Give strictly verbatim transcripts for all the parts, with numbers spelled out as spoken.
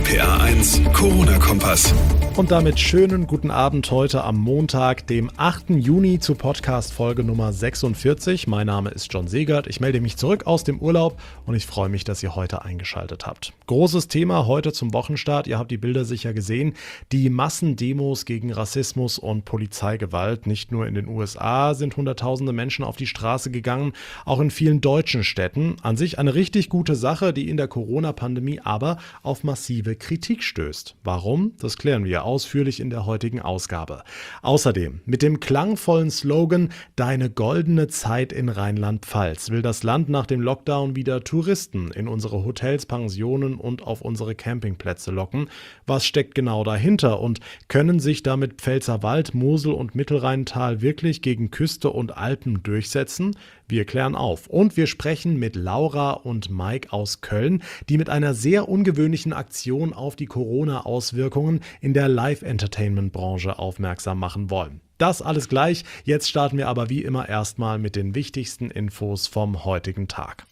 P R eins Corona-Kompass. Und damit schönen guten Abend heute am Montag, dem achten Juni zu Podcast-Folge Nummer sechsundvierzig. Mein Name ist John Segert, ich melde mich zurück aus dem Urlaub und ich freue mich, dass ihr heute eingeschaltet habt. Großes Thema heute zum Wochenstart, ihr habt die Bilder sicher gesehen, die Massendemos gegen Rassismus und Polizeigewalt. Nicht nur in den U S A sind hunderttausende Menschen auf die Straße gegangen, auch in vielen deutschen Städten. An sich eine richtig gute Sache, die in der Corona-Pandemie aber auf massive Kritik stößt. Warum? Das klären wir ausführlich in der heutigen Ausgabe. Außerdem mit dem klangvollen Slogan „Deine goldene Zeit in Rheinland-Pfalz" will das Land nach dem Lockdown wieder Touristen in unsere Hotels, Pensionen und auf unsere Campingplätze locken. Was steckt genau dahinter und können sich damit Pfälzerwald, Mosel und Mittelrheintal wirklich gegen Küste und Alpen durchsetzen? Wir klären auf und wir sprechen mit Laura und Mike aus Köln, die mit einer sehr ungewöhnlichen Aktion auf die Corona-Auswirkungen in der Live-Entertainment-Branche aufmerksam machen wollen. Das alles gleich. Jetzt starten wir aber wie immer erstmal mit den wichtigsten Infos vom heutigen Tag.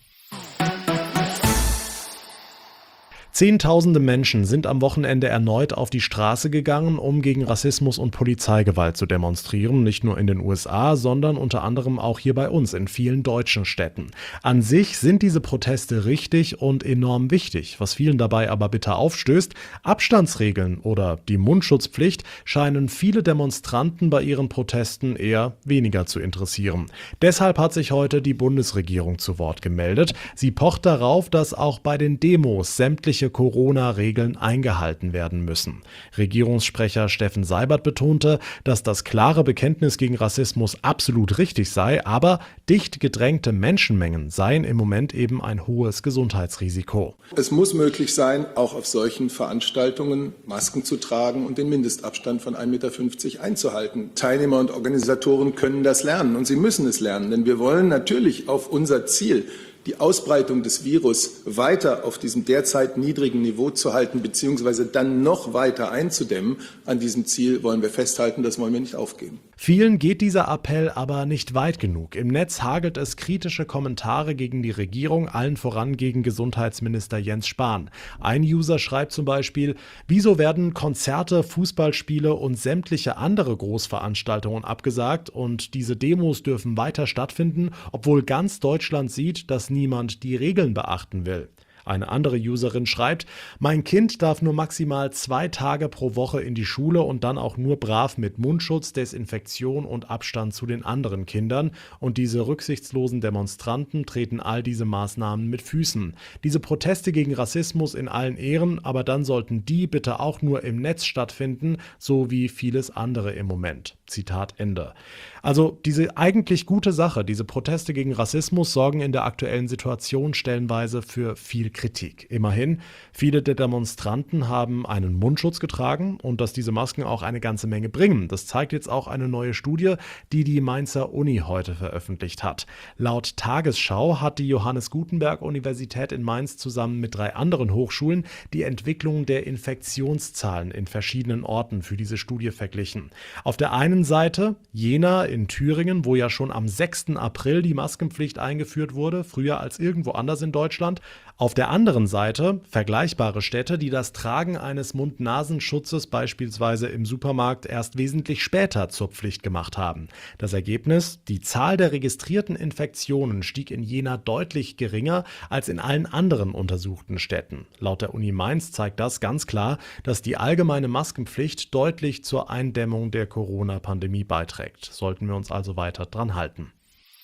Zehntausende Menschen sind am Wochenende erneut auf die Straße gegangen, um gegen Rassismus und Polizeigewalt zu demonstrieren. Nicht nur in den U S A, sondern unter anderem auch hier bei uns in vielen deutschen Städten. An sich sind diese Proteste richtig und enorm wichtig. Was vielen dabei aber bitter aufstößt: Abstandsregeln oder die Mundschutzpflicht scheinen viele Demonstranten bei ihren Protesten eher weniger zu interessieren. Deshalb hat sich heute die Bundesregierung zu Wort gemeldet. Sie pocht darauf, dass auch bei den Demos sämtliche Corona-Regeln eingehalten werden müssen. Regierungssprecher Steffen Seibert betonte, dass das klare Bekenntnis gegen Rassismus absolut richtig sei, aber dicht gedrängte Menschenmengen seien im Moment eben ein hohes Gesundheitsrisiko. Es muss möglich sein, auch auf solchen Veranstaltungen Masken zu tragen und den Mindestabstand von ein Meter fünfzig einzuhalten. Teilnehmer und Organisatoren können das lernen und sie müssen es lernen, denn wir wollen natürlich auf unser Ziel, die Ausbreitung des Virus weiter auf diesem derzeit niedrigen Niveau zu halten, beziehungsweise dann noch weiter einzudämmen. An diesem Ziel wollen wir festhalten, das wollen wir nicht aufgeben. Vielen geht dieser Appell aber nicht weit genug. Im Netz hagelt es kritische Kommentare gegen die Regierung, allen voran gegen Gesundheitsminister Jens Spahn. Ein User schreibt zum Beispiel: Wieso werden Konzerte, Fußballspiele und sämtliche andere Großveranstaltungen abgesagt und diese Demos dürfen weiter stattfinden, obwohl ganz Deutschland sieht, dass niemand die Regeln beachten will? Eine andere Userin schreibt: Mein Kind darf nur maximal zwei Tage pro Woche in die Schule und dann auch nur brav mit Mundschutz, Desinfektion und Abstand zu den anderen Kindern. Und diese rücksichtslosen Demonstranten treten all diese Maßnahmen mit Füßen. Diese Proteste gegen Rassismus in allen Ehren, aber dann sollten die bitte auch nur im Netz stattfinden, so wie vieles andere im Moment. Zitat Ende. Also diese eigentlich gute Sache, diese Proteste gegen Rassismus sorgen in der aktuellen Situation stellenweise für viel Kritik. Immerhin, viele der Demonstranten haben einen Mundschutz getragen und dass diese Masken auch eine ganze Menge bringen. Das zeigt jetzt auch eine neue Studie, die die Mainzer Uni heute veröffentlicht hat. Laut Tagesschau hat die Johannes Gutenberg Universität in Mainz zusammen mit drei anderen Hochschulen die Entwicklung der Infektionszahlen in verschiedenen Orten für diese Studie verglichen. Auf der einen Seite Jena in Thüringen, wo ja schon am sechsten April die Maskenpflicht eingeführt wurde, früher als irgendwo anders in Deutschland. Auf der anderen Seite vergleichbare Städte, die das Tragen eines Mund-Nasen-Schutzes beispielsweise im Supermarkt erst wesentlich später zur Pflicht gemacht haben. Das Ergebnis: Die Zahl der registrierten Infektionen stieg in Jena deutlich geringer als in allen anderen untersuchten Städten. Laut der Uni Mainz zeigt das ganz klar, dass die allgemeine Maskenpflicht deutlich zur Eindämmung der Corona-Pandemie beiträgt. Sollten wir uns also weiter dran halten.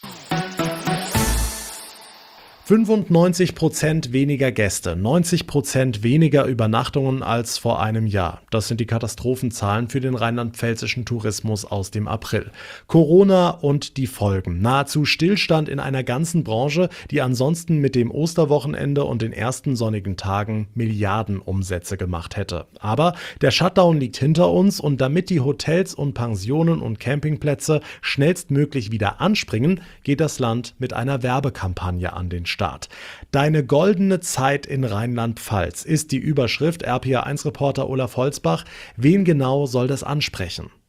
fünfundneunzig Prozent weniger Gäste, neunzig Prozent weniger Übernachtungen als vor einem Jahr. Das sind die Katastrophenzahlen für den rheinland-pfälzischen Tourismus aus dem April. Corona und die Folgen. Nahezu Stillstand in einer ganzen Branche, die ansonsten mit dem Osterwochenende und den ersten sonnigen Tagen Milliardenumsätze gemacht hätte. Aber der Shutdown liegt hinter uns und damit die Hotels und Pensionen und Campingplätze schnellstmöglich wieder anspringen, geht das Land mit einer Werbekampagne an den Start. Deine goldene Zeit in Rheinland-Pfalz ist die Überschrift. R P R eins Reporter Olaf Holzbach. Wen genau soll das ansprechen?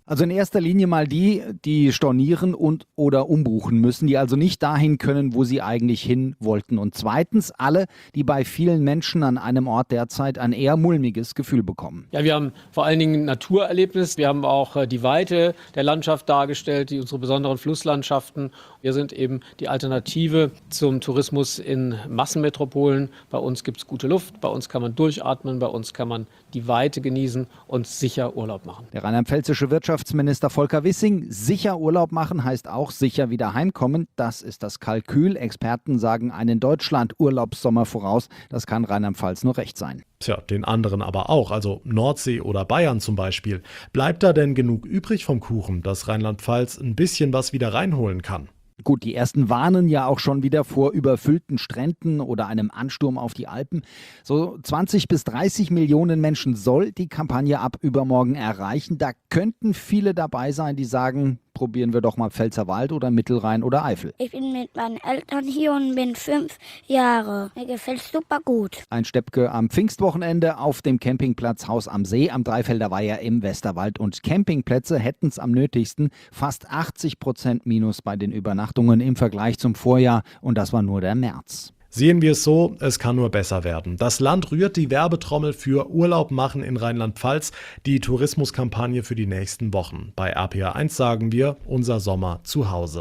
Also in erster Linie mal die, die stornieren und oder umbuchen müssen, die also nicht dahin können, wo sie eigentlich hin wollten. Und zweitens alle, die bei vielen Menschen an einem Ort derzeit ein eher mulmiges Gefühl bekommen. Ja, wir haben vor allen Dingen ein Naturerlebnis. Wir haben auch die Weite der Landschaft dargestellt, die unsere besonderen Flusslandschaften. Wir sind eben die Alternative zum Tourismus in Massenmetropolen. Bei uns gibt es gute Luft, bei uns kann man durchatmen, bei uns kann man die Weite genießen und sicher Urlaub machen. Der rheinland-pfälzische Wirtschaftsminister Volker Wissing, sicher Urlaub machen heißt auch sicher wieder heimkommen. Das ist das Kalkül. Experten sagen einen Deutschland-Urlaubssommer voraus. Das kann Rheinland-Pfalz nur recht sein. Tja, den anderen aber auch, also Nordsee oder Bayern zum Beispiel. Bleibt da denn genug übrig vom Kuchen, dass Rheinland-Pfalz ein bisschen was wieder reinholen kann? Gut, die ersten warnen ja auch schon wieder vor überfüllten Stränden oder einem Ansturm auf die Alpen. So zwanzig bis dreißig Millionen Menschen soll die Kampagne ab übermorgen erreichen. Da könnten viele dabei sein, die sagen, probieren wir doch mal Pfälzerwald oder Mittelrhein oder Eifel. Ich bin mit meinen Eltern hier und bin fünf Jahre. Mir gefällt es super gut. Ein Steppke am Pfingstwochenende auf dem Campingplatz Haus am See am Dreifelder Weiher im Westerwald. Und Campingplätze hätten es am nötigsten. Fast achtzig Prozent Minus bei den Übernachtungen im Vergleich zum Vorjahr. Und das war nur der März. Sehen wir es so, es kann nur besser werden. Das Land rührt die Werbetrommel für Urlaub machen in Rheinland-Pfalz, die Tourismuskampagne für die nächsten Wochen. Bei R P R eins sagen wir, unser Sommer zu Hause.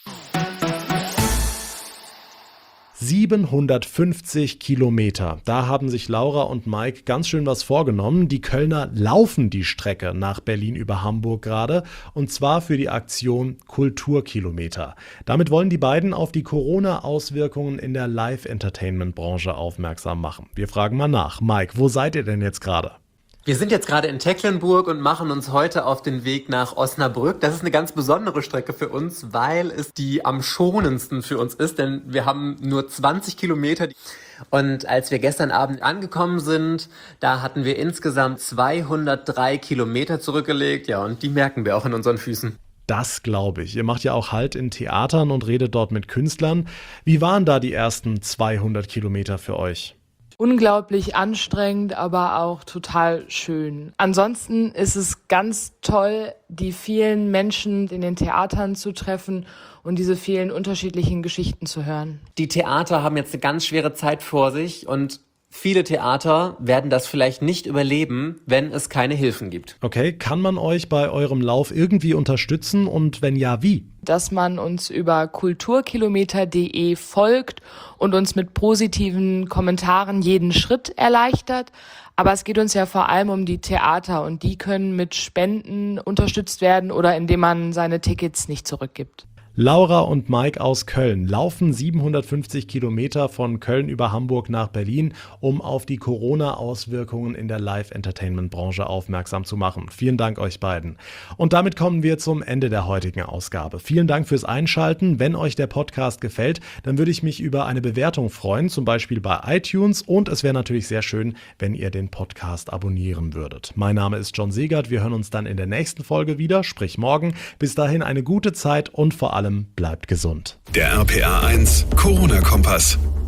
siebenhundertfünfzig Kilometer. Da haben sich Laura und Mike ganz schön was vorgenommen. Die Kölner laufen die Strecke nach Berlin über Hamburg gerade, und zwar für die Aktion Kulturkilometer. Damit wollen die beiden auf die Corona-Auswirkungen in der Live-Entertainment-Branche aufmerksam machen. Wir fragen mal nach. Mike, wo seid ihr denn jetzt gerade? Wir sind jetzt gerade in Tecklenburg und machen uns heute auf den Weg nach Osnabrück. Das ist eine ganz besondere Strecke für uns, weil es die am schonendsten für uns ist, denn wir haben nur zwanzig Kilometer. Und als wir gestern Abend angekommen sind, da hatten wir insgesamt zweihundertdrei Kilometer zurückgelegt. Ja, und die merken wir auch in unseren Füßen. Das glaube ich. Ihr macht ja auch Halt in Theatern und redet dort mit Künstlern. Wie waren da die ersten zweihundert Kilometer für euch? Unglaublich anstrengend, aber auch total schön. Ansonsten ist es ganz toll, die vielen Menschen in den Theatern zu treffen und diese vielen unterschiedlichen Geschichten zu hören. Die Theater haben jetzt eine ganz schwere Zeit vor sich und viele Theater werden das vielleicht nicht überleben, wenn es keine Hilfen gibt. Okay, kann man euch bei eurem Lauf irgendwie unterstützen und wenn ja, wie? Dass man uns über kulturkilometer punkt de folgt und uns mit positiven Kommentaren jeden Schritt erleichtert. Aber es geht uns ja vor allem um die Theater und die können mit Spenden unterstützt werden oder indem man seine Tickets nicht zurückgibt. Laura und Mike aus Köln laufen siebenhundertfünfzig Kilometer von Köln über Hamburg nach Berlin, um auf die Corona-Auswirkungen in der Live-Entertainment-Branche aufmerksam zu machen. Vielen Dank euch beiden. Und damit kommen wir zum Ende der heutigen Ausgabe. Vielen Dank fürs Einschalten. Wenn euch der Podcast gefällt, dann würde ich mich über eine Bewertung freuen, zum Beispiel bei iTunes. Und es wäre natürlich sehr schön, wenn ihr den Podcast abonnieren würdet. Mein Name ist John Segert. Wir hören uns dann in der nächsten Folge wieder, sprich morgen. Bis dahin eine gute Zeit und vor allem bleibt gesund. Der R P R eins Corona-Kompass.